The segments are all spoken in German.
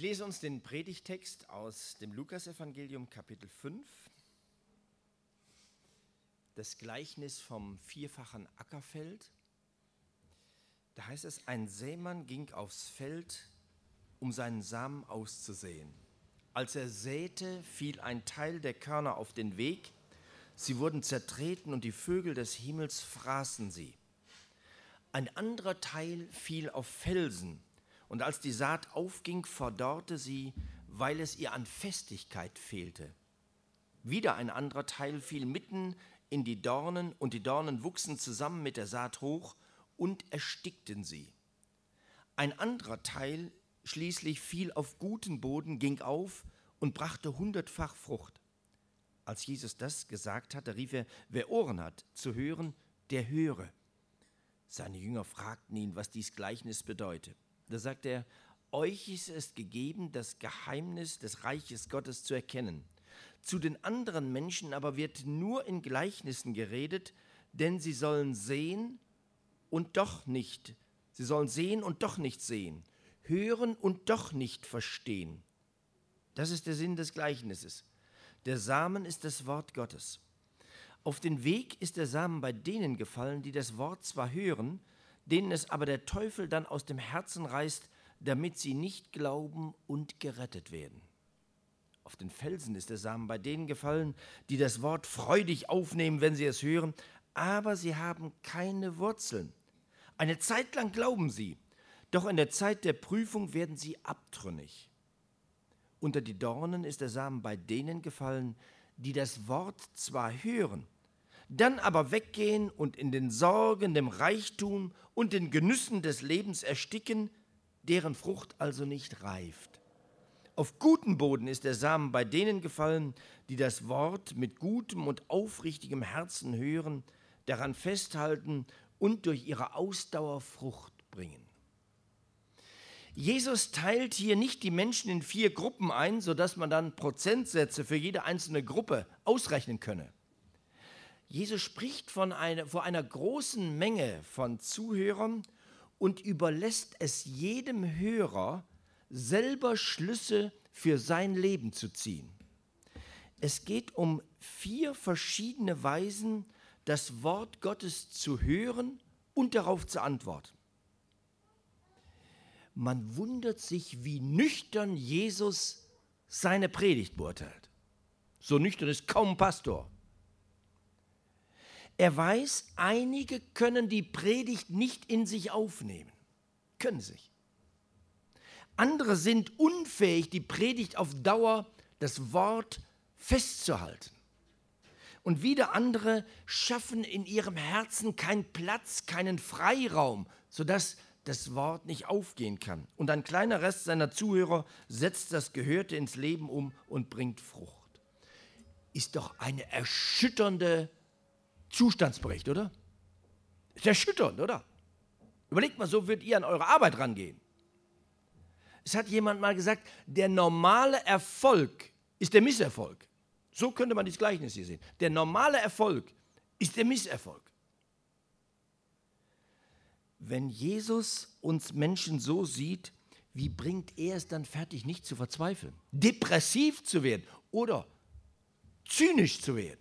lese uns den Predigtext aus dem Lukasevangelium Kapitel 5, das Gleichnis vom vierfachen Ackerfeld. Da heißt es, ein Sämann ging aufs Feld, um seinen Samen auszusäen. Als er säte, fiel ein Teil der Körner auf den Weg. Sie wurden zertreten und die Vögel des Himmels fraßen sie. Ein anderer Teil fiel auf Felsen. Und als die Saat aufging, verdorrte sie, weil es ihr an Festigkeit fehlte. Wieder ein anderer Teil fiel mitten in die Dornen, und die Dornen wuchsen zusammen mit der Saat hoch und erstickten sie. Ein anderer Teil schließlich fiel auf guten Boden, ging auf und brachte 100-fach Frucht. Als Jesus das gesagt hatte, rief er, wer Ohren hat zu hören, der höre. Seine Jünger fragten ihn, was dies Gleichnis bedeute. Da sagte er, euch ist es gegeben, das Geheimnis des Reiches Gottes zu erkennen. Zu den anderen Menschen aber wird nur in Gleichnissen geredet, denn sie sollen sehen und doch nicht. Sie sollen sehen und doch nicht sehen, hören und doch nicht verstehen. Das ist der Sinn des Gleichnisses. Der Samen ist das Wort Gottes. Auf den Weg ist der Samen bei denen gefallen, die das Wort zwar hören, denen es aber der Teufel dann aus dem Herzen reißt, damit sie nicht glauben und gerettet werden. Auf den Felsen ist der Samen bei denen gefallen, die das Wort freudig aufnehmen, wenn sie es hören, aber sie haben keine Wurzeln. Eine Zeit lang glauben sie, doch in der Zeit der Prüfung werden sie abtrünnig. Unter die Dornen ist der Samen bei denen gefallen, die das Wort zwar hören, dann aber weggehen und in den Sorgen, dem Reichtum und den Genüssen des Lebens ersticken, deren Frucht also nicht reift. Auf guten Boden ist der Samen bei denen gefallen, die das Wort mit gutem und aufrichtigem Herzen hören, daran festhalten und durch ihre Ausdauer Frucht bringen. Jesus teilt hier nicht die Menschen in 4 Gruppen ein, sodass man dann Prozentsätze für jede einzelne Gruppe ausrechnen könne. Jesus spricht vor einer großen Menge von Zuhörern und überlässt es jedem Hörer, selber Schlüsse für sein Leben zu ziehen. Es geht um 4 verschiedene Weisen, das Wort Gottes zu hören und darauf zu antworten. Man wundert sich, wie nüchtern Jesus seine Predigt beurteilt. So nüchtern ist kaum ein Pastor. Er weiß, einige können die Predigt nicht in sich aufnehmen. Können sich. Andere sind unfähig, die Predigt auf Dauer, das Wort festzuhalten. Und wieder andere schaffen in ihrem Herzen keinen Platz, keinen Freiraum, sodass das Wort nicht aufgehen kann. Und ein kleiner Rest seiner Zuhörer setzt das Gehörte ins Leben um und bringt Frucht. Ist doch eine erschütternde Zustandsbericht, oder? Ist erschütternd, oder? Überlegt mal, so würdet ihr an eure Arbeit rangehen. Es hat jemand mal gesagt, der normale Erfolg ist der Misserfolg. So könnte man das Gleichnis hier sehen. Der normale Erfolg ist der Misserfolg. Wenn Jesus uns Menschen so sieht, wie bringt er es dann fertig, nicht zu verzweifeln, depressiv zu werden oder zynisch zu werden?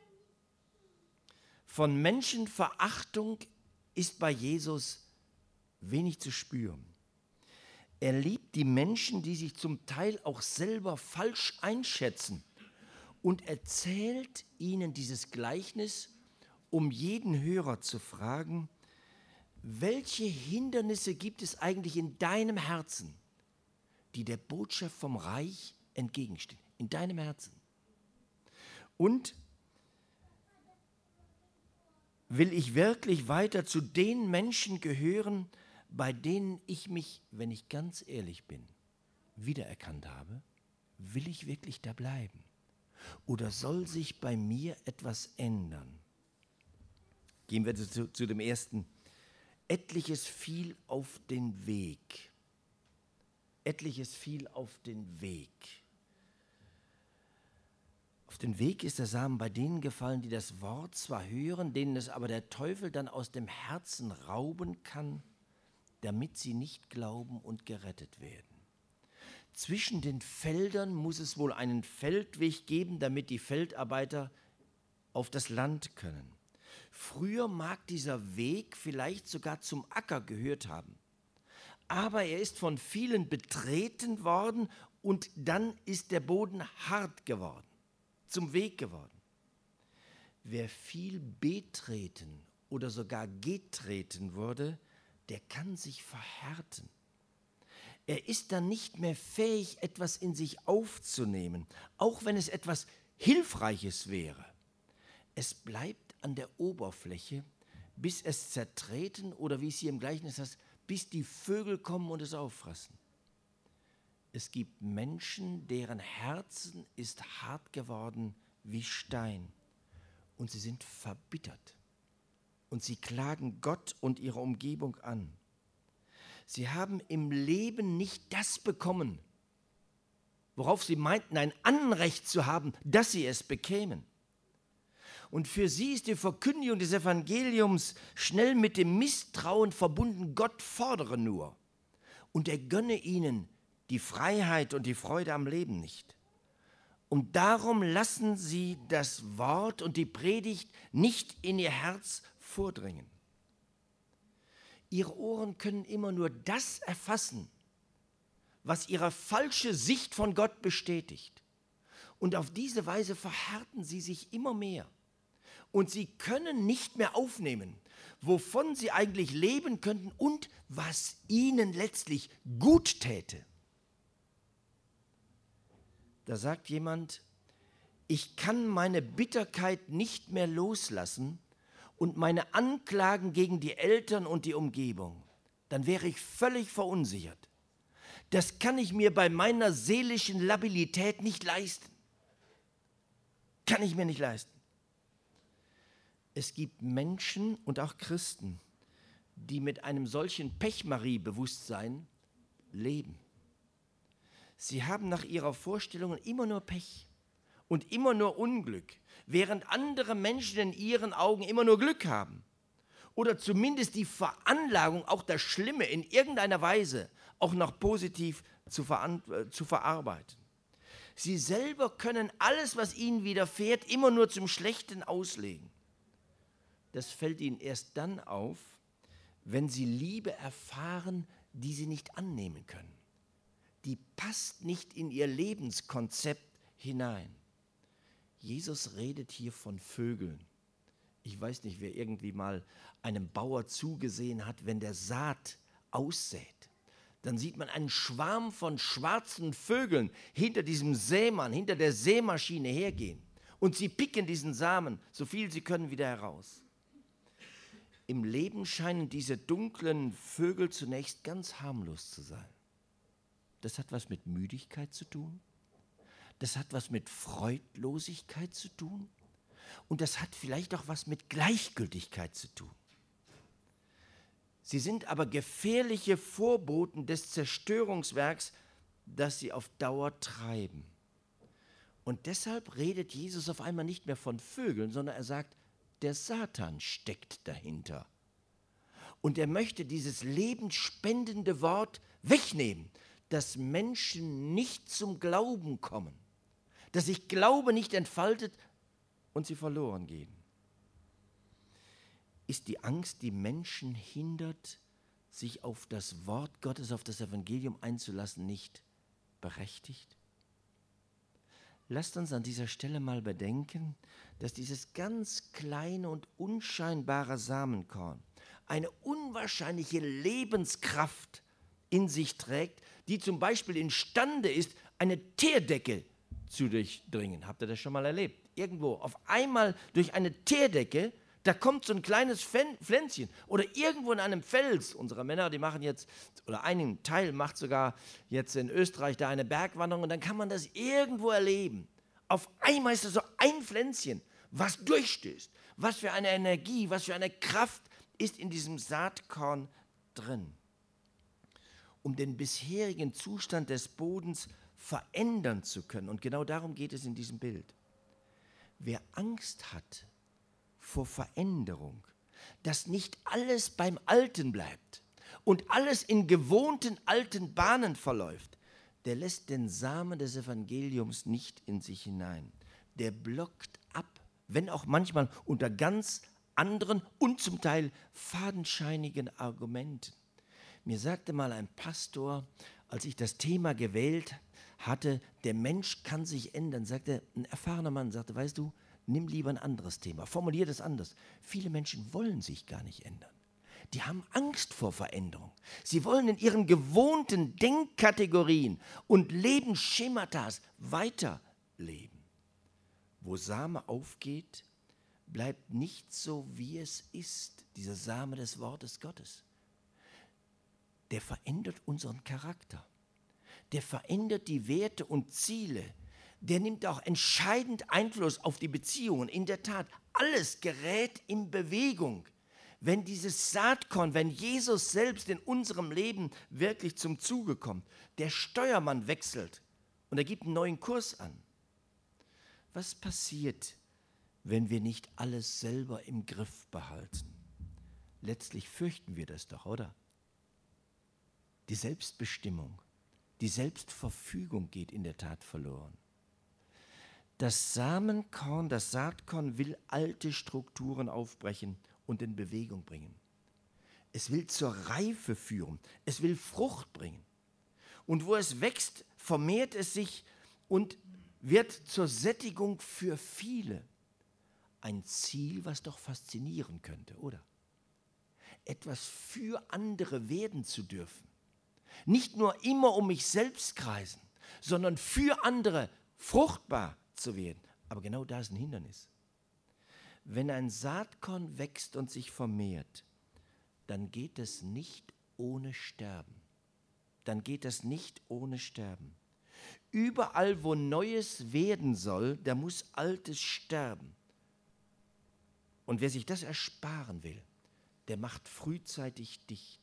Von Menschenverachtung ist bei Jesus wenig zu spüren. Er liebt die Menschen, die sich zum Teil auch selber falsch einschätzen, und erzählt ihnen dieses Gleichnis, um jeden Hörer zu fragen, welche Hindernisse gibt es eigentlich in deinem Herzen, die der Botschaft vom Reich entgegenstehen? In deinem Herzen. Und will ich wirklich weiter zu den Menschen gehören, bei denen ich mich, wenn ich ganz ehrlich bin, wiedererkannt habe? Will ich wirklich da bleiben? Oder soll sich bei mir etwas ändern? Gehen wir zu dem ersten. Etliches fiel auf den Weg. Etliches fiel auf den Weg. Auf den Weg ist der Samen bei denen gefallen, die das Wort zwar hören, denen es aber der Teufel dann aus dem Herzen rauben kann, damit sie nicht glauben und gerettet werden. Zwischen den Feldern muss es wohl einen Feldweg geben, damit die Feldarbeiter auf das Land können. Früher mag dieser Weg vielleicht sogar zum Acker gehört haben. Aber er ist von vielen betreten worden und dann ist der Boden hart geworden, zum Weg geworden. Wer viel betreten oder sogar getreten wurde, der kann sich verhärten. Er ist dann nicht mehr fähig, etwas in sich aufzunehmen, auch wenn es etwas Hilfreiches wäre. Es bleibt an der Oberfläche, bis es zertreten oder wie es hier im Gleichnis heißt, bis die Vögel kommen und es auffressen. Es gibt Menschen, deren Herzen ist hart geworden wie Stein und sie sind verbittert und sie klagen Gott und ihre Umgebung an. Sie haben im Leben nicht das bekommen, worauf sie meinten, ein Anrecht zu haben, dass sie es bekämen. Und für sie ist die Verkündigung des Evangeliums schnell mit dem Misstrauen verbunden, Gott fordere nur. Und er gönne ihnen die Freiheit und die Freude am Leben nicht. Und darum lassen sie das Wort und die Predigt nicht in ihr Herz vordringen. Ihre Ohren können immer nur das erfassen, was ihre falsche Sicht von Gott bestätigt. Und auf diese Weise verhärten sie sich immer mehr. Und sie können nicht mehr aufnehmen, wovon sie eigentlich leben könnten und was ihnen letztlich gut täte. Da sagt jemand, ich kann meine Bitterkeit nicht mehr loslassen und meine Anklagen gegen die Eltern und die Umgebung. Dann wäre ich völlig verunsichert. Das kann ich mir bei meiner seelischen Labilität nicht leisten. Kann ich mir nicht leisten. Es gibt Menschen und auch Christen, die mit einem solchen Pechmarie-Bewusstsein leben. Sie haben nach ihrer Vorstellung immer nur Pech und immer nur Unglück, während andere Menschen in ihren Augen immer nur Glück haben. Oder zumindest die Veranlagung, auch das Schlimme in irgendeiner Weise auch noch positiv zu verarbeiten. Sie selber können alles, was ihnen widerfährt, immer nur zum Schlechten auslegen. Das fällt ihnen erst dann auf, wenn sie Liebe erfahren, die sie nicht annehmen können. Die passt nicht in ihr Lebenskonzept hinein. Jesus redet hier von Vögeln. Ich weiß nicht, wer irgendwie mal einem Bauer zugesehen hat, wenn der Saat aussät. Dann sieht man einen Schwarm von schwarzen Vögeln hinter diesem Sämann, hinter der Sämaschine hergehen. Und sie picken diesen Samen, so viel sie können, wieder heraus. Im Leben scheinen diese dunklen Vögel zunächst ganz harmlos zu sein. Das hat was mit Müdigkeit zu tun. Das hat was mit Freudlosigkeit zu tun. Und das hat vielleicht auch was mit Gleichgültigkeit zu tun. Sie sind aber gefährliche Vorboten des Zerstörungswerks, das sie auf Dauer treiben. Und deshalb redet Jesus auf einmal nicht mehr von Vögeln, sondern er sagt, der Satan steckt dahinter. Und er möchte dieses lebensspendende Wort wegnehmen, dass Menschen nicht zum Glauben kommen, dass sich Glaube nicht entfaltet und sie verloren gehen. Ist die Angst, die Menschen hindert, sich auf das Wort Gottes, auf das Evangelium einzulassen, nicht berechtigt? Lasst uns an dieser Stelle mal bedenken, dass dieses ganz kleine und unscheinbare Samenkorn eine unwahrscheinliche Lebenskraft in sich trägt, die zum Beispiel imstande ist, eine Teerdecke zu durchdringen. Habt ihr das schon mal erlebt? Irgendwo auf einmal durch eine Teerdecke, da kommt so ein kleines Pflänzchen oder irgendwo in einem Fels. Unsere Männer, die machen jetzt, oder ein Teil macht sogar jetzt in Österreich da eine Bergwanderung und dann kann man das irgendwo erleben. Auf einmal ist da so ein Pflänzchen, was durchstößt. Was für eine Energie, was für eine Kraft ist in diesem Saatkorn drin. Um den bisherigen Zustand des Bodens verändern zu können. Und genau darum geht es in diesem Bild. Wer Angst hat vor Veränderung, dass nicht alles beim Alten bleibt und alles in gewohnten alten Bahnen verläuft, der lässt den Samen des Evangeliums nicht in sich hinein. Der blockt ab, wenn auch manchmal unter ganz anderen und zum Teil fadenscheinigen Argumenten. Mir sagte mal ein Pastor, als ich das Thema gewählt hatte, der Mensch kann sich ändern, sagte ein erfahrener Mann, sagte, weißt du, nimm lieber ein anderes Thema, formulier das anders. Viele Menschen wollen sich gar nicht ändern. Die haben Angst vor Veränderung. Sie wollen in ihren gewohnten Denkkategorien und Lebensschematas weiterleben. Wo Same aufgeht, bleibt nicht so, wie es ist, dieser Same des Wortes Gottes. Der verändert unseren Charakter. Der verändert die Werte und Ziele. Der nimmt auch entscheidend Einfluss auf die Beziehungen. In der Tat, alles gerät in Bewegung. Wenn dieses Saatkorn, wenn Jesus selbst in unserem Leben wirklich zum Zuge kommt, der Steuermann wechselt und er gibt einen neuen Kurs an. Was passiert, wenn wir nicht alles selber im Griff behalten? Letztlich fürchten wir das doch, oder? Die Selbstbestimmung, die Selbstverfügung geht in der Tat verloren. Das Samenkorn, das Saatkorn will alte Strukturen aufbrechen und in Bewegung bringen. Es will zur Reife führen, es will Frucht bringen. Und wo es wächst, vermehrt es sich und wird zur Sättigung für viele. Ein Ziel, was doch faszinieren könnte, oder? Etwas für andere werden zu dürfen. Nicht nur immer um mich selbst kreisen, sondern für andere fruchtbar zu werden. Aber genau da ist ein Hindernis. Wenn ein Saatkorn wächst und sich vermehrt, dann geht es nicht ohne Sterben. Dann geht es nicht ohne Sterben. Überall, wo Neues werden soll, da muss Altes sterben. Und wer sich das ersparen will, der macht frühzeitig dicht.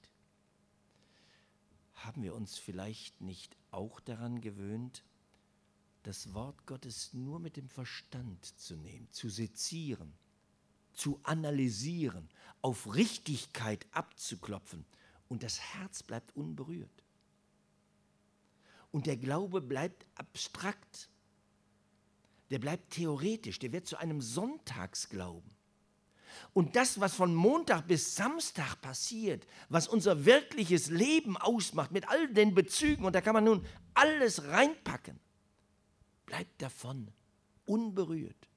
Haben wir uns vielleicht nicht auch daran gewöhnt, das Wort Gottes nur mit dem Verstand zu nehmen, zu sezieren, zu analysieren, auf Richtigkeit abzuklopfen und das Herz bleibt unberührt. Und der Glaube bleibt abstrakt, der bleibt theoretisch, der wird zu einem Sonntagsglauben. Und das, was von Montag bis Samstag passiert, was unser wirkliches Leben ausmacht, mit all den Bezügen, und da kann man nun alles reinpacken, bleibt davon unberührt.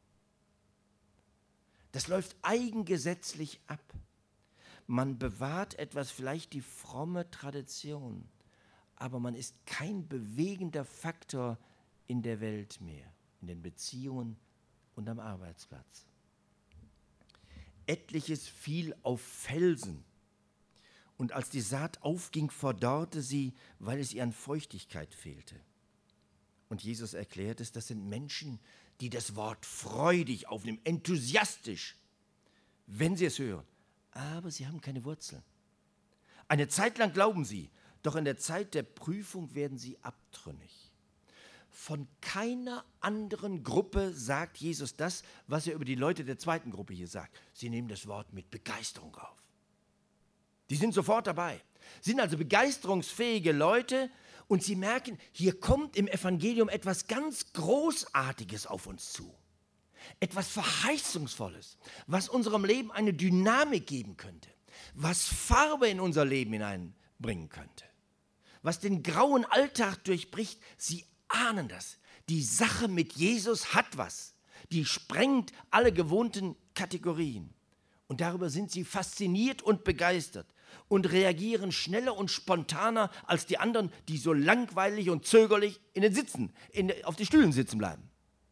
Das läuft eigengesetzlich ab. Man bewahrt etwas, vielleicht die fromme Tradition, aber man ist kein bewegender Faktor in der Welt mehr, in den Beziehungen und am Arbeitsplatz. Etliches fiel auf Felsen, und als die Saat aufging, verdorrte sie, weil es ihr an Feuchtigkeit fehlte. Und Jesus erklärt es, das sind Menschen, die das Wort freudig aufnehmen, enthusiastisch, wenn sie es hören. Aber sie haben keine Wurzeln. Eine Zeit lang glauben sie, doch in der Zeit der Prüfung werden sie abtrünnig. Von keiner anderen Gruppe sagt Jesus das, was er über die Leute der zweiten Gruppe hier sagt. Sie nehmen das Wort mit Begeisterung auf. Die sind sofort dabei, sind also begeisterungsfähige Leute und sie merken, hier kommt im Evangelium etwas ganz Großartiges auf uns zu. Etwas Verheißungsvolles, was unserem Leben eine Dynamik geben könnte, was Farbe in unser Leben hineinbringen könnte, was den grauen Alltag durchbricht. Sie ahnen das. Die Sache mit Jesus hat was. Die sprengt alle gewohnten Kategorien. Und darüber sind sie fasziniert und begeistert und reagieren schneller und spontaner als die anderen, die so langweilig und zögerlich auf den Stühlen sitzen bleiben.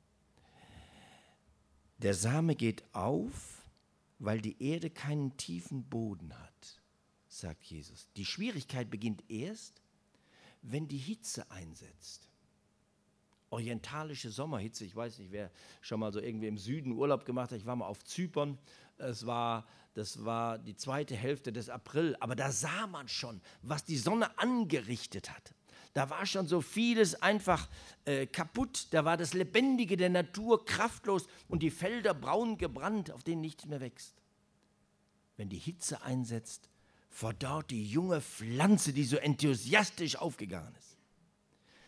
Der Same geht auf, weil die Erde keinen tiefen Boden hat, sagt Jesus. Die Schwierigkeit beginnt erst, wenn die Hitze einsetzt. Orientalische Sommerhitze, ich weiß nicht, wer schon mal so irgendwie im Süden Urlaub gemacht hat. Ich war mal auf Zypern, das war die zweite Hälfte des April, aber da sah man schon, was die Sonne angerichtet hat. Da war schon so vieles einfach kaputt, da war das Lebendige der Natur kraftlos und die Felder braun gebrannt, auf denen nichts mehr wächst. Wenn die Hitze einsetzt, verdorrt die junge Pflanze, die so enthusiastisch aufgegangen ist.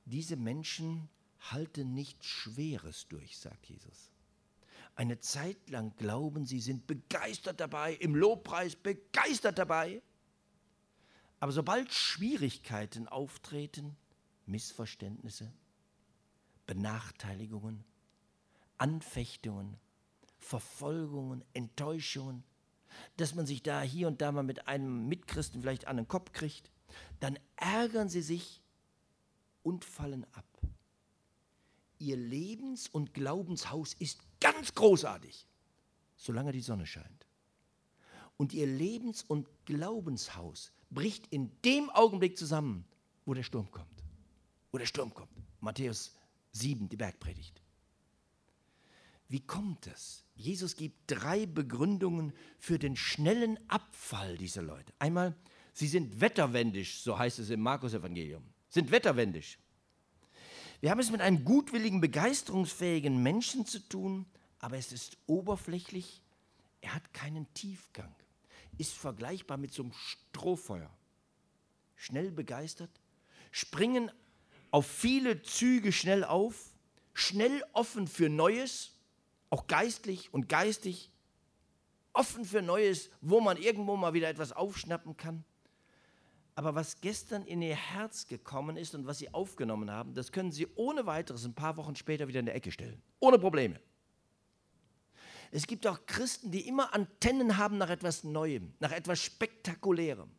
Diese Menschen halten nichts Schweres durch, sagt Jesus. Eine Zeit lang glauben sie, sind begeistert dabei, im Lobpreis begeistert dabei. Aber sobald Schwierigkeiten auftreten, Missverständnisse, Benachteiligungen, Anfechtungen, Verfolgungen, Enttäuschungen, dass man sich da hier und da mal mit einem Mitchristen vielleicht an den Kopf kriegt, dann ärgern sie sich und fallen ab. Ihr Lebens- und Glaubenshaus ist ganz großartig, solange die Sonne scheint. Und ihr Lebens- und Glaubenshaus bricht in dem Augenblick zusammen, wo der Sturm kommt. Wo der Sturm kommt. Matthäus 7, die Bergpredigt. Wie kommt es? Jesus gibt 3 Begründungen für den schnellen Abfall dieser Leute. Einmal, sie sind wetterwendisch, so heißt es im Markus-Evangelium. Sind wetterwendisch. Wir haben es mit einem gutwilligen, begeisterungsfähigen Menschen zu tun, aber es ist oberflächlich, er hat keinen Tiefgang. Ist vergleichbar mit so einem Strohfeuer. Schnell begeistert, springen auf viele Züge schnell auf, schnell offen für Neues, auch geistlich und geistig, offen für Neues, wo man irgendwo mal wieder etwas aufschnappen kann. Aber was gestern in ihr Herz gekommen ist und was sie aufgenommen haben, das können sie ohne weiteres ein paar Wochen später wieder in der Ecke stellen. Ohne Probleme. Es gibt auch Christen, die immer Antennen haben nach etwas Neuem, nach etwas Spektakulärem.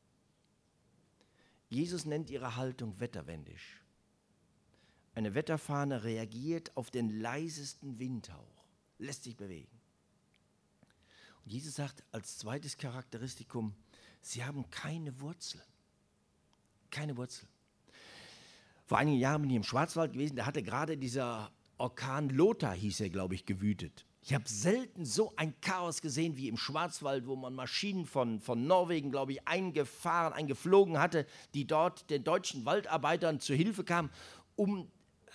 Jesus nennt ihre Haltung wetterwendisch. Eine Wetterfahne reagiert auf den leisesten Windhauch, lässt sich bewegen. Und Jesus sagt als zweites Charakteristikum, sie haben keine Wurzeln. Keine Wurzeln. Vor einigen Jahren bin ich im Schwarzwald gewesen, da hatte gerade dieser Orkan Lothar, hieß er, glaube ich, gewütet. Ich habe selten so ein Chaos gesehen wie im Schwarzwald, wo man Maschinen von Norwegen, glaube ich, eingeflogen hatte, die dort den deutschen Waldarbeitern zu Hilfe kamen, um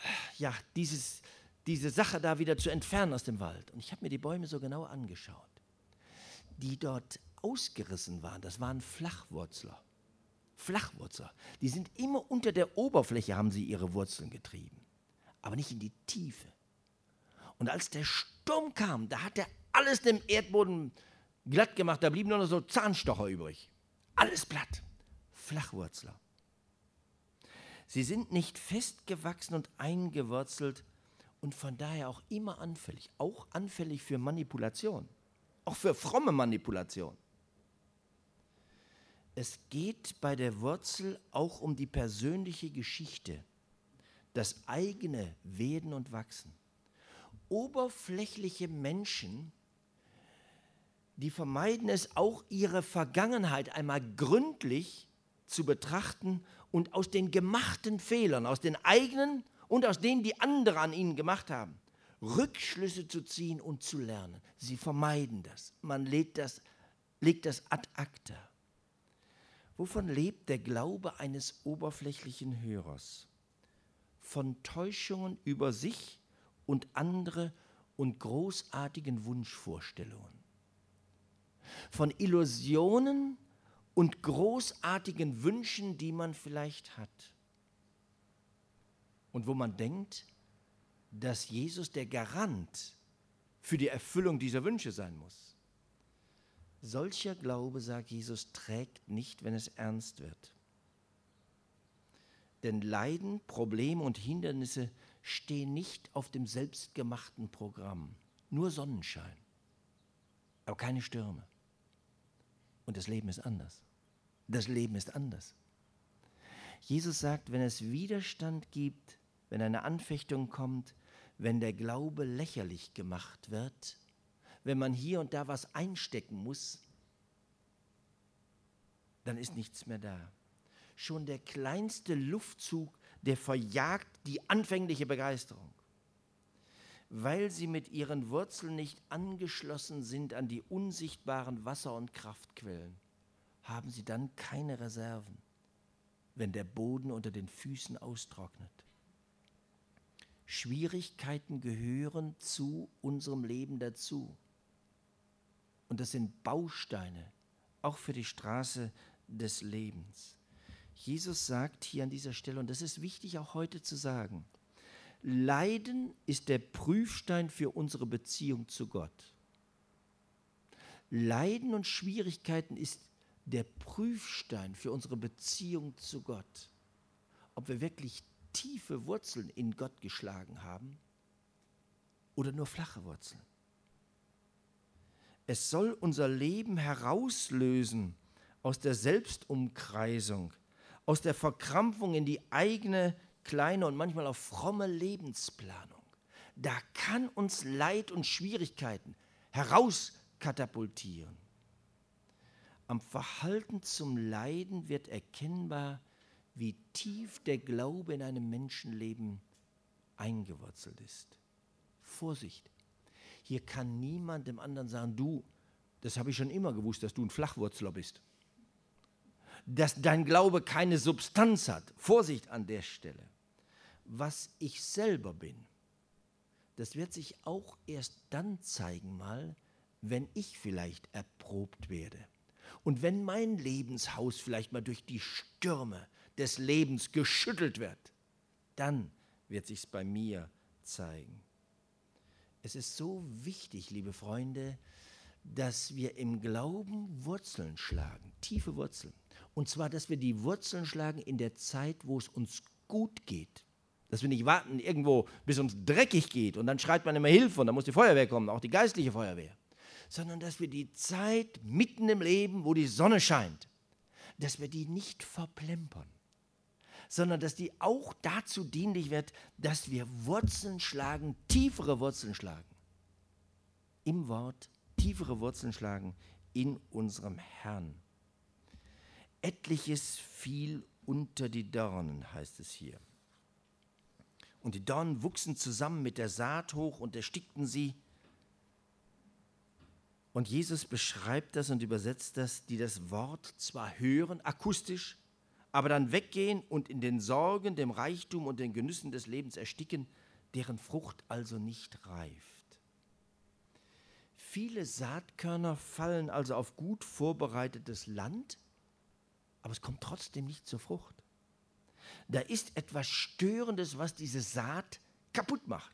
diese Sache da wieder zu entfernen aus dem Wald. Und ich habe mir die Bäume so genau angeschaut. Die dort ausgerissen waren, das waren Flachwurzler. Flachwurzler. Die sind immer unter der Oberfläche, haben sie ihre Wurzeln getrieben, aber nicht in die Tiefe. Und als der Sturm kam, da hat er alles dem Erdboden glatt gemacht, da blieben nur noch so Zahnstocher übrig. Alles platt. Flachwurzler. Sie sind nicht festgewachsen und eingewurzelt und von daher auch immer anfällig. Auch anfällig für Manipulation. Auch für fromme Manipulation. Es geht bei der Wurzel auch um die persönliche Geschichte, das eigene Werden und Wachsen. Oberflächliche Menschen, die vermeiden es auch, ihre Vergangenheit einmal gründlich zu betrachten und aus den gemachten Fehlern, aus den eigenen und aus denen, die andere an ihnen gemacht haben, Rückschlüsse zu ziehen und zu lernen. Sie vermeiden das. Man legt das ad acta. Wovon lebt der Glaube eines oberflächlichen Hörers? Von Täuschungen über sich und andere und großartigen Wunschvorstellungen. Von Illusionen und großartigen Wünschen, die man vielleicht hat. Und wo man denkt, dass Jesus der Garant für die Erfüllung dieser Wünsche sein muss. Solcher Glaube, sagt Jesus, trägt nicht, wenn es ernst wird. Denn Leiden, Probleme und Hindernisse stehen nicht auf dem selbstgemachten Programm. Nur Sonnenschein, aber keine Stürme. Und das Leben ist anders. Das Leben ist anders. Jesus sagt, wenn es Widerstand gibt, wenn eine Anfechtung kommt, wenn der Glaube lächerlich gemacht wird, wenn man hier und da was einstecken muss, dann ist nichts mehr da. Schon der kleinste Luftzug, der verjagt die anfängliche Begeisterung. Weil sie mit ihren Wurzeln nicht angeschlossen sind an die unsichtbaren Wasser- und Kraftquellen, haben sie dann keine Reserven, wenn der Boden unter den Füßen austrocknet. Schwierigkeiten gehören zu unserem Leben dazu. Und das sind Bausteine, auch für die Straße des Lebens. Jesus sagt hier an dieser Stelle, und das ist wichtig auch heute zu sagen, Leiden ist der Prüfstein für unsere Beziehung zu Gott. Leiden und Schwierigkeiten ist der Prüfstein für unsere Beziehung zu Gott. Ob wir wirklich tiefe Wurzeln in Gott geschlagen haben oder nur flache Wurzeln. Es soll unser Leben herauslösen aus der Selbstumkreisung, aus der Verkrampfung in die eigene kleine und manchmal auch fromme Lebensplanung. Da kann uns Leid und Schwierigkeiten herauskatapultieren. Am Verhalten zum Leiden wird erkennbar, wie tief der Glaube in einem Menschenleben eingewurzelt ist. Vorsicht! Hier kann niemand dem anderen sagen, du, das habe ich schon immer gewusst, dass du ein Flachwurzler bist. Dass dein Glaube keine Substanz hat. Vorsicht an der Stelle. Was ich selber bin, das wird sich auch erst dann zeigen mal, wenn ich vielleicht erprobt werde. Und wenn mein Lebenshaus vielleicht mal durch die Stürme des Lebens geschüttelt wird, dann wird sich's bei mir zeigen. Es ist so wichtig, liebe Freunde, dass wir im Glauben Wurzeln schlagen, tiefe Wurzeln. Und zwar, dass wir die Wurzeln schlagen in der Zeit, wo es uns gut geht. Dass wir nicht warten irgendwo, bis uns dreckig geht und dann schreit man immer Hilfe und dann muss die Feuerwehr kommen, auch die geistliche Feuerwehr. Sondern dass wir die Zeit mitten im Leben, wo die Sonne scheint, dass wir die nicht verplempern, sondern dass die auch dazu dienlich wird, dass wir Wurzeln schlagen, tiefere Wurzeln schlagen. Im Wort tiefere Wurzeln schlagen in unserem Herrn. Etliches fiel unter die Dornen, heißt es hier. Und die Dornen wuchsen zusammen mit der Saat hoch und erstickten sie. Und Jesus beschreibt das und übersetzt das, die das Wort zwar hören, akustisch, aber dann weggehen und in den Sorgen, dem Reichtum und den Genüssen des Lebens ersticken, deren Frucht also nicht reift. Viele Saatkörner fallen also auf gut vorbereitetes Land, aber es kommt trotzdem nicht zur Frucht. Da ist etwas Störendes, was diese Saat kaputt macht.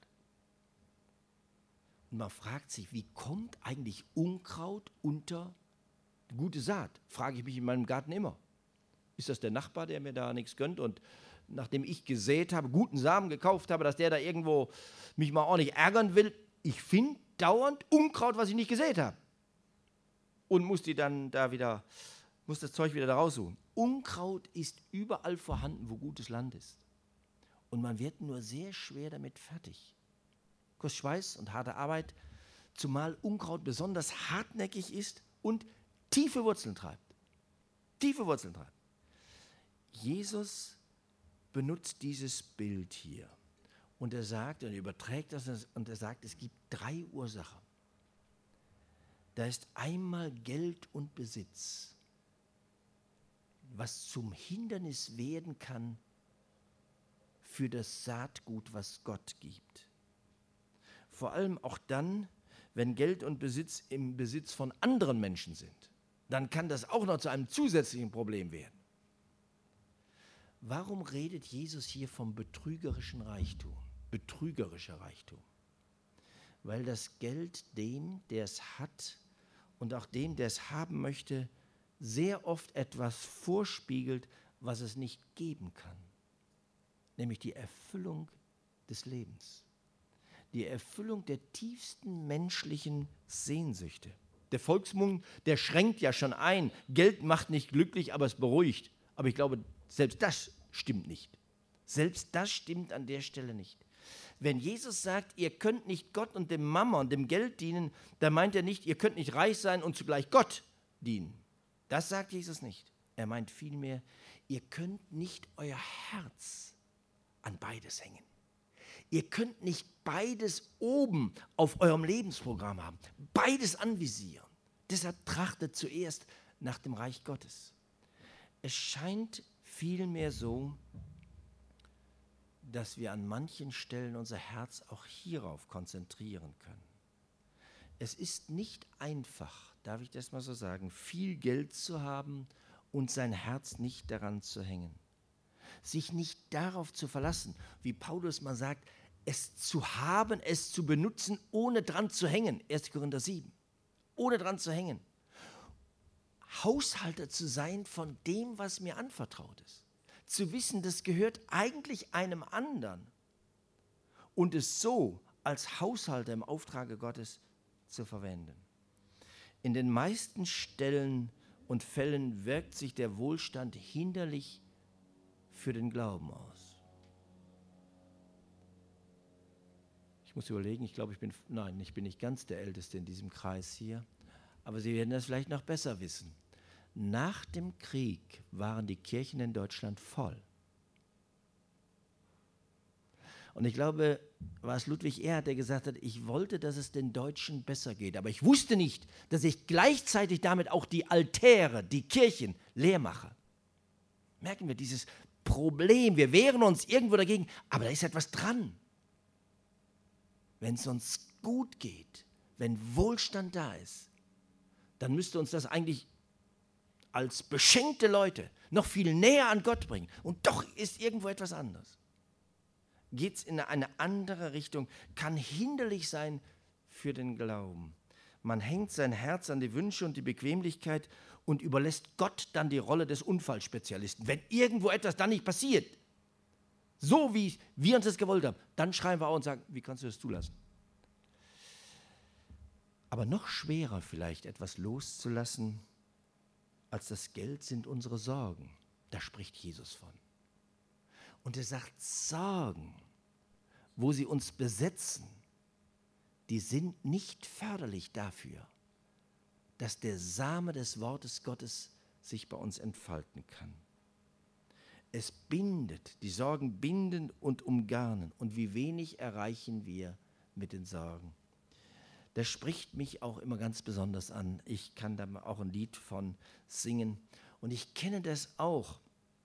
Und man fragt sich, wie kommt eigentlich Unkraut unter gute Saat? Frage ich mich in meinem Garten immer. Ist das der Nachbar, der mir da nichts gönnt und nachdem ich gesät habe, guten Samen gekauft habe, dass der da irgendwo mich mal ordentlich ärgern will? Ich finde dauernd Unkraut, was ich nicht gesät habe. Und muss das Zeug wieder da raussuchen. Unkraut ist überall vorhanden, wo gutes Land ist. Und man wird nur sehr schwer damit fertig. Kostet Schweiß und harte Arbeit, zumal Unkraut besonders hartnäckig ist und tiefe Wurzeln treibt. Tiefe Wurzeln treibt. Jesus benutzt dieses Bild hier. Und er sagt, und er überträgt das, und er sagt, es gibt 3 Ursachen. Da ist einmal Geld und Besitz, was zum Hindernis werden kann für das Saatgut, was Gott gibt. Vor allem auch dann, wenn Geld und Besitz im Besitz von anderen Menschen sind. Dann kann das auch noch zu einem zusätzlichen Problem werden. Warum redet Jesus hier vom betrügerischen Reichtum? Betrügerischer Reichtum. Weil das Geld dem, der es hat und auch dem, der es haben möchte, sehr oft etwas vorspiegelt, was es nicht geben kann. Nämlich die Erfüllung des Lebens. Die Erfüllung der tiefsten menschlichen Sehnsüchte. Der Volksmund, der schränkt ja schon ein. Geld macht nicht glücklich, aber es beruhigt. Aber ich glaube, selbst das stimmt nicht. Selbst das stimmt an der Stelle nicht. Wenn Jesus sagt, ihr könnt nicht Gott und dem Mammon, dem Geld dienen, dann meint er nicht, ihr könnt nicht reich sein und zugleich Gott dienen. Das sagt Jesus nicht. Er meint vielmehr, ihr könnt nicht euer Herz an beides hängen. Ihr könnt nicht beides oben auf eurem Lebensprogramm haben, beides anvisieren. Deshalb trachtet zuerst nach dem Reich Gottes. Es scheint vielmehr so, dass wir an manchen Stellen unser Herz auch hierauf konzentrieren können. Es ist nicht einfach, darf ich das mal so sagen, viel Geld zu haben und sein Herz nicht daran zu hängen. sich nicht darauf zu verlassen, wie Paulus mal sagt, es zu haben, es zu benutzen, ohne dran zu hängen. 1. Korinther 7. Ohne dran zu hängen. Haushalter zu sein von dem, was mir anvertraut ist. Zu wissen, das gehört eigentlich einem anderen. Und es so als Haushalter im Auftrage Gottes zu verwenden. In den meisten Stellen und Fällen wirkt sich der Wohlstand hinderlich für den Glauben aus. Ich muss überlegen, ich glaube, ich bin nicht ganz der Älteste in diesem Kreis hier, aber Sie werden das vielleicht noch besser wissen. Nach dem Krieg waren die Kirchen in Deutschland voll. Und ich glaube, war es Ludwig Erhard, der gesagt hat, ich wollte, dass es den Deutschen besser geht, aber ich wusste nicht, dass ich gleichzeitig damit auch die Altäre, die Kirchen leer mache. Merken wir dieses Problem, wir wehren uns irgendwo dagegen, aber da ist etwas dran. Wenn es uns gut geht, wenn Wohlstand da ist, dann müsste uns das eigentlich als beschenkte Leute noch viel näher an Gott bringen. Und doch ist irgendwo etwas anderes. Geht es in eine andere Richtung, kann hinderlich sein für den Glauben. Man hängt sein Herz an die Wünsche und die Bequemlichkeit und überlässt Gott dann die Rolle des Unfallspezialisten. Wenn irgendwo etwas dann nicht passiert, so wie wir uns das gewollt haben, dann schreien wir auch und sagen, wie kannst du das zulassen? Aber noch schwerer vielleicht etwas loszulassen, als das Geld sind unsere Sorgen. Da spricht Jesus von. Und er sagt, Sorgen, wo sie uns besetzen, die sind nicht förderlich dafür, dass der Same des Wortes Gottes sich bei uns entfalten kann. Es bindet, die Sorgen binden und umgarnen. Und wie wenig erreichen wir mit den Sorgen. Das spricht mich auch immer ganz besonders an. Ich kann da auch ein Lied von singen. Und ich kenne das auch,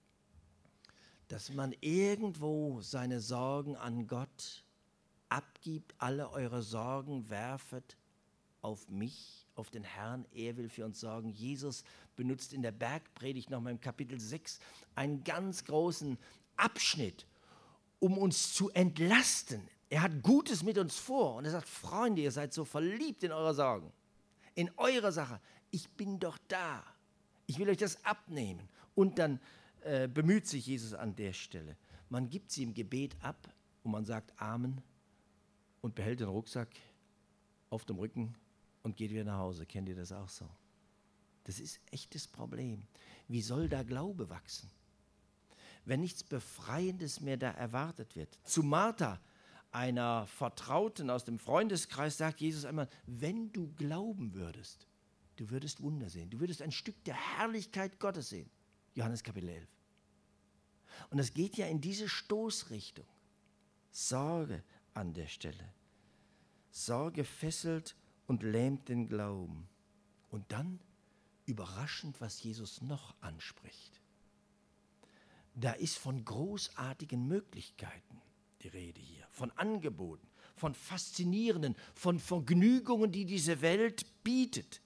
dass man irgendwo seine Sorgen an Gott abgibt. Alle eure Sorgen werfet auf mich, auf den Herrn. Er will für uns sorgen. Jesus benutzt in der Bergpredigt nochmal im Kapitel 6 einen ganz großen Abschnitt, um uns zu entlasten. Er hat Gutes mit uns vor und er sagt, Freunde, ihr seid so verliebt in eure Sorgen, in eure Sache. Ich bin doch da. Ich will euch das abnehmen. Und dann bemüht sich Jesus an der Stelle. Man gibt sie im Gebet ab und man sagt Amen und behält den Rucksack auf dem Rücken und geht wieder nach Hause. Kennt ihr das auch so? Das ist echtes Problem. Wie soll da Glaube wachsen, wenn nichts Befreiendes mehr da erwartet wird? Zu Martha, einer Vertrauten aus dem Freundeskreis, sagt Jesus einmal, wenn du glauben würdest, du würdest Wunder sehen, du würdest ein Stück der Herrlichkeit Gottes sehen. Johannes Kapitel 11. Und es geht ja in diese Stoßrichtung. Sorge an der Stelle. Sorge fesselt und lähmt den Glauben. Und dann überraschend, was Jesus noch anspricht. Da ist von großartigen Möglichkeiten die Rede hier, von Angeboten, von faszinierenden, von Vergnügungen, die diese Welt bietet.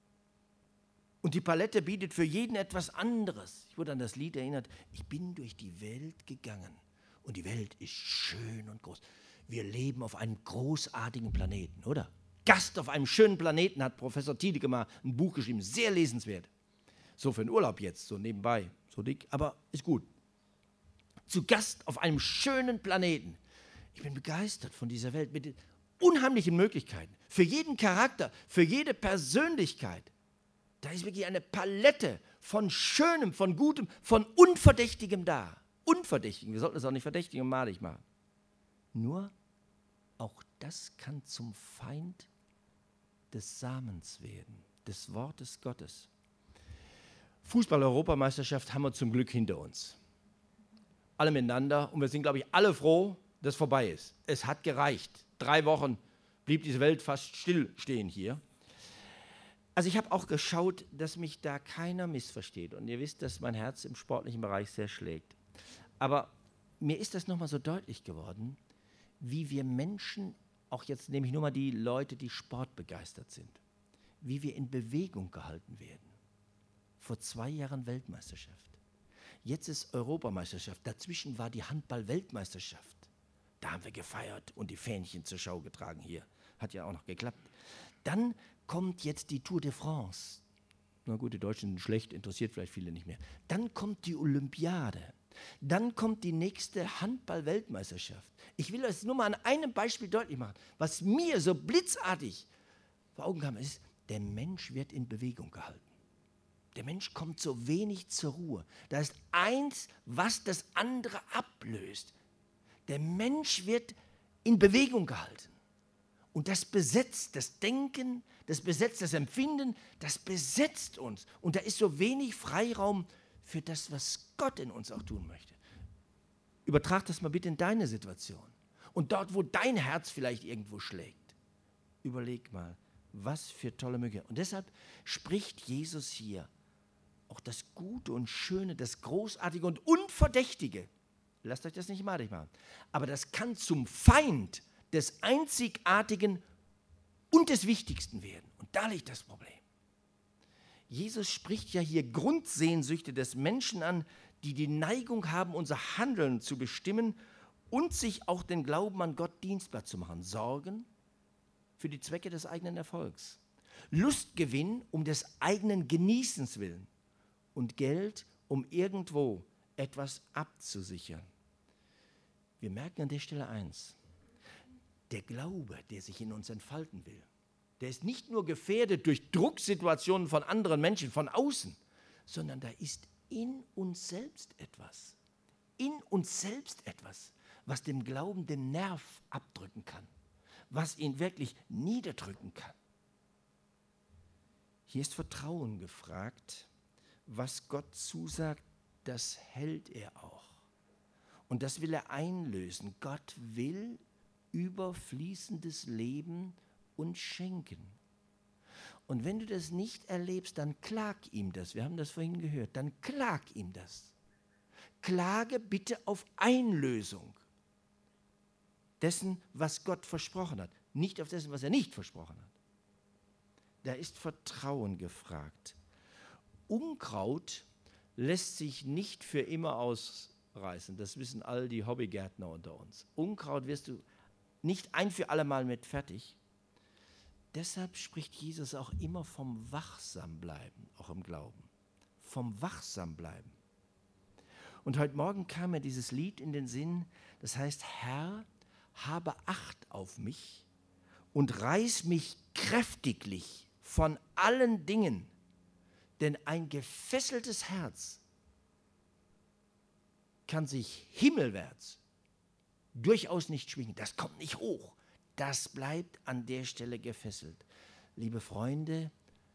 Und die Palette bietet für jeden etwas anderes. Ich wurde an das Lied erinnert, ich bin durch die Welt gegangen und die Welt ist schön und groß. Wir leben auf einem großartigen Planeten, oder? Gast auf einem schönen Planeten, hat Professor Tiedeke mal ein Buch geschrieben, sehr lesenswert. So für den Urlaub jetzt, so nebenbei, so dick, aber ist gut. Zu Gast auf einem schönen Planeten. Ich bin begeistert von dieser Welt mit den unheimlichen Möglichkeiten. Für jeden Charakter, für jede Persönlichkeit. Da ist wirklich eine Palette von Schönem, von Gutem, von Unverdächtigem da. Unverdächtigem, wir sollten es auch nicht verdächtig und malig machen. Nur auch das kann zum Feind des Samens werden, des Wortes Gottes. Fußball-Europameisterschaft haben wir zum Glück hinter uns. Alle miteinander und wir sind, glaube ich, alle froh, dass es vorbei ist. Es hat gereicht. 3 Wochen blieb diese Welt fast stillstehen hier. Also ich habe auch geschaut, dass mich da keiner missversteht. Und ihr wisst, dass mein Herz im sportlichen Bereich sehr schlägt. Aber mir ist das nochmal so deutlich geworden, wie wir Menschen, auch jetzt nehme ich nur mal die Leute, die sportbegeistert sind, wie wir in Bewegung gehalten werden. Vor 2 Jahren Weltmeisterschaft. Jetzt ist Europameisterschaft. Dazwischen war die Handball-Weltmeisterschaft. Da haben wir gefeiert und die Fähnchen zur Schau getragen hier. Hat ja auch noch geklappt. Dann kommt jetzt die Tour de France. Na gut, die Deutschen sind schlecht, interessiert vielleicht viele nicht mehr. Dann kommt die Olympiade. Dann kommt die nächste Handball-Weltmeisterschaft. Ich will das nur mal an einem Beispiel deutlich machen. Was mir so blitzartig vor Augen kam, ist, der Mensch wird in Bewegung gehalten. Der Mensch kommt so wenig zur Ruhe. Da ist eins, was das andere ablöst. Der Mensch wird in Bewegung gehalten. Und das besetzt das Denken, das besetzt das Empfinden, das besetzt uns. Und da ist so wenig Freiraum für das, was Gott in uns auch tun möchte. Übertrag das mal bitte in deine Situation. Und dort, wo dein Herz vielleicht irgendwo schlägt, überleg mal, was für tolle Möglichkeiten. Und deshalb spricht Jesus hier auch das Gute und Schöne, das Großartige und Unverdächtige. Lasst euch das nicht madig machen. Aber das kann zum Feind des Einzigartigen und des Wichtigsten werden. Und da liegt das Problem. Jesus spricht ja hier Grundsehnsüchte des Menschen an, die die Neigung haben, unser Handeln zu bestimmen und sich auch den Glauben an Gott dienstbar zu machen. Sorgen für die Zwecke des eigenen Erfolgs. Lustgewinn um des eigenen Genießens willen. Und Geld, um irgendwo etwas abzusichern. Wir merken an der Stelle eins. Der Glaube, der sich in uns entfalten will, der ist nicht nur gefährdet durch Drucksituationen von anderen Menschen, von außen, sondern da ist in uns selbst etwas. In uns selbst etwas, was dem Glauben den Nerv abdrücken kann, was ihn wirklich niederdrücken kann. Hier ist Vertrauen gefragt. Was Gott zusagt, das hält er auch. Und das will er einlösen. Gott will überfließendes Leben uns schenken. Und wenn du das nicht erlebst, dann klag ihm das. Wir haben das vorhin gehört. Dann klag ihm das. Klage bitte auf Einlösung dessen, was Gott versprochen hat. Nicht auf dessen, was er nicht versprochen hat. Da ist Vertrauen gefragt. Unkraut lässt sich nicht für immer ausreißen. Das wissen all die Hobbygärtner unter uns. Unkraut wirst du nicht ein für alle Mal mit fertig. Deshalb spricht Jesus auch immer vom Wachsambleiben, auch im Glauben. Vom Wachsambleiben. Und heute Morgen kam mir dieses Lied in den Sinn, das heißt, Herr, habe Acht auf mich und reiß mich kräftiglich von allen Dingen. Denn ein gefesseltes Herz kann sich himmelwärts durchaus nicht schwingen. Das kommt nicht hoch. Das bleibt an der Stelle gefesselt. Liebe Freunde,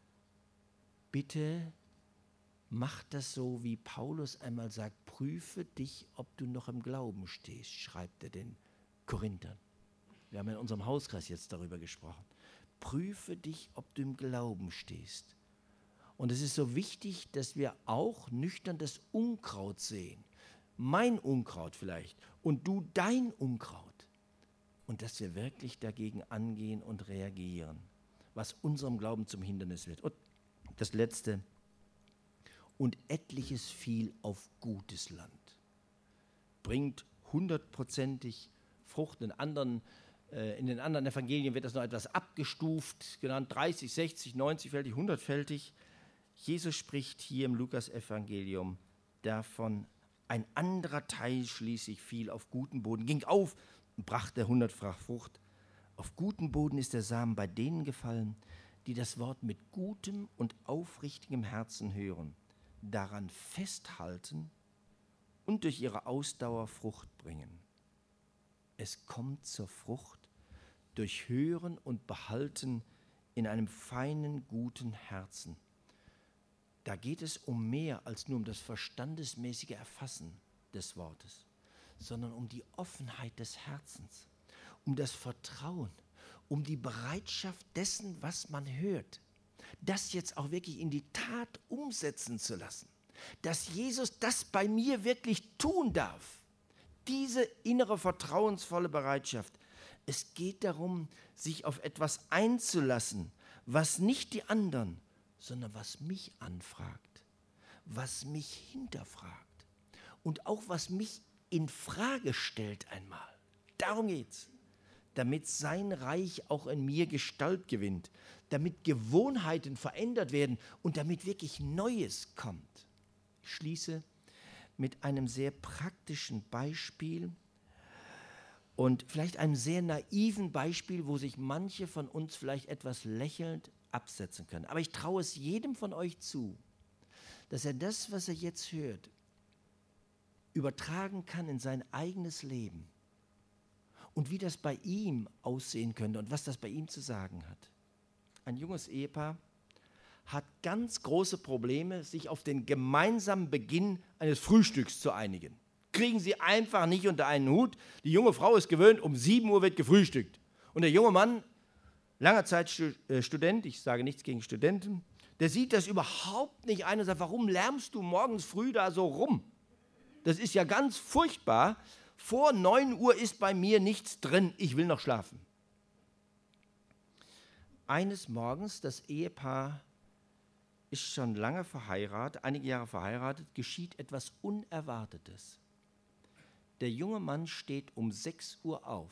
bitte macht das so, wie Paulus einmal sagt, prüfe dich, ob du noch im Glauben stehst, schreibt er den Korinthern. Wir haben in unserem Hauskreis jetzt darüber gesprochen. Prüfe dich, ob du im Glauben stehst. Und es ist so wichtig, dass wir auch nüchtern das Unkraut sehen. Mein Unkraut vielleicht und du dein Unkraut. Und dass wir wirklich dagegen angehen und reagieren, was unserem Glauben zum Hindernis wird. Und das Letzte. Und etliches fiel auf gutes Land. Bringt 100%ig Frucht. In den anderen Evangelien wird das noch etwas abgestuft, genannt 30, 60, 90-fältig, 100-fältig. Jesus spricht hier im Lukas-Evangelium davon, ein anderer Teil schließlich fiel auf guten Boden, ging auf und brachte 100-fach Frucht. Auf guten Boden ist der Samen bei denen gefallen, die das Wort mit gutem und aufrichtigem Herzen hören, daran festhalten und durch ihre Ausdauer Frucht bringen. Es kommt zur Frucht durch Hören und Behalten in einem feinen, guten Herzen. Da geht es um mehr als nur um das verstandesmäßige Erfassen des Wortes, sondern um die Offenheit des Herzens, um das Vertrauen, um die Bereitschaft dessen, was man hört, das jetzt auch wirklich in die Tat umsetzen zu lassen, dass Jesus das bei mir wirklich tun darf. Diese innere vertrauensvolle Bereitschaft. Es geht darum, sich auf etwas einzulassen, was nicht die anderen, sondern was mich anfragt, was mich hinterfragt. und auch was mich in Frage stellt einmal. Darum geht's. Damit sein Reich auch in mir Gestalt gewinnt, damit Gewohnheiten verändert werden und damit wirklich Neues kommt. Ich schließe mit einem sehr praktischen Beispiel und vielleicht einem sehr naiven Beispiel, wo sich manche von uns vielleicht etwas lächelnd absetzen können. Aber ich traue es jedem von euch zu, dass er das, was er jetzt hört, übertragen kann in sein eigenes Leben und wie das bei ihm aussehen könnte und was das bei ihm zu sagen hat. Ein junges Ehepaar hat ganz große Probleme, sich auf den gemeinsamen Beginn eines Frühstücks zu einigen. Kriegen sie einfach nicht unter einen Hut. Die junge Frau ist gewöhnt, um 7 Uhr wird gefrühstückt. Und der junge Mann, langer Zeit Student, ich sage nichts gegen Studenten, der sieht das überhaupt nicht ein und sagt, warum lärmst du morgens früh da so rum? Das ist ja ganz furchtbar. Vor 9 Uhr ist bei mir nichts drin, ich will noch schlafen. Eines Morgens, das Ehepaar ist schon lange verheiratet, einige Jahre verheiratet, geschieht etwas Unerwartetes. Der junge Mann steht um 6 Uhr auf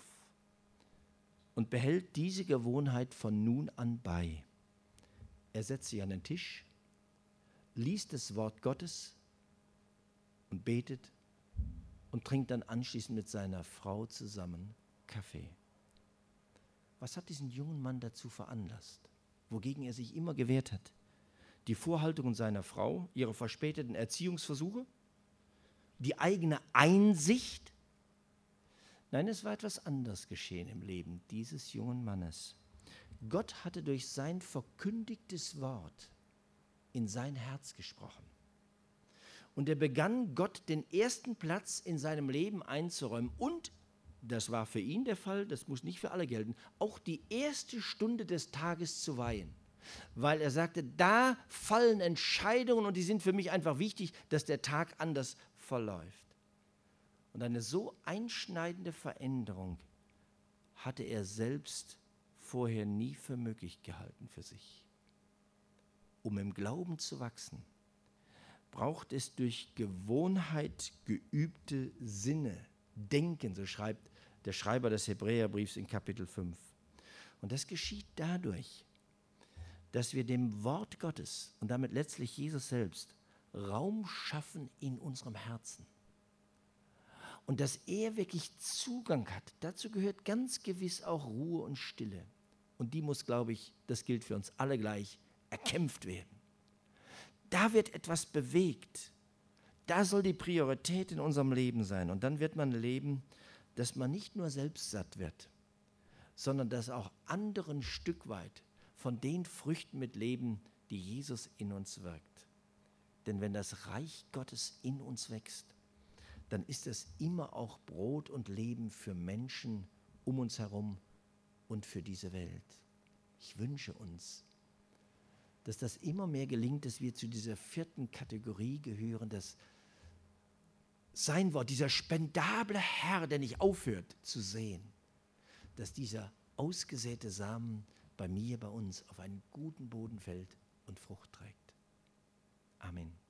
und behält diese Gewohnheit von nun an bei. Er setzt sich an den Tisch, liest das Wort Gottes und betet und trinkt dann anschließend mit seiner Frau zusammen Kaffee. Was hat diesen jungen Mann dazu veranlasst, wogegen er sich immer gewehrt hat? Die Vorhaltungen seiner Frau, ihre verspäteten Erziehungsversuche, die eigene Einsicht? Nein, es war etwas anderes geschehen im Leben dieses jungen Mannes. Gott hatte durch sein verkündigtes Wort in sein Herz gesprochen. Und er begann, Gott den ersten Platz in seinem Leben einzuräumen. Und, das war für ihn der Fall, das muss nicht für alle gelten, auch die erste Stunde des Tages zu weihen. Weil er sagte, da fallen Entscheidungen und die sind für mich einfach wichtig, dass der Tag anders verläuft. Und eine so einschneidende Veränderung hatte er selbst vorher nie für möglich gehalten für sich. Um im Glauben zu wachsen, braucht es durch Gewohnheit geübte Sinne, Denken, so schreibt der Schreiber des Hebräerbriefs in Kapitel 5. Und das geschieht dadurch, dass wir dem Wort Gottes und damit letztlich Jesus selbst Raum schaffen in unserem Herzen. Und dass er wirklich Zugang hat. Dazu gehört ganz gewiss auch Ruhe und Stille. Und die muss, glaube ich, das gilt für uns alle gleich, erkämpft werden. Da wird etwas bewegt. Da soll die Priorität in unserem Leben sein. Und dann wird man leben, dass man nicht nur selbst satt wird, sondern dass auch andere ein Stück weit von den Früchten mit leben, die Jesus in uns wirkt. Denn wenn das Reich Gottes in uns wächst, dann ist es immer auch Brot und Leben für Menschen um uns herum und für diese Welt. Ich wünsche uns, dass das immer mehr gelingt, dass wir zu dieser 4. Kategorie gehören, dass sein Wort, dieser spendable Herr, der nicht aufhört zu sehen, dass dieser ausgesäte Samen bei mir, bei uns auf einen guten Boden fällt und Frucht trägt. Amen.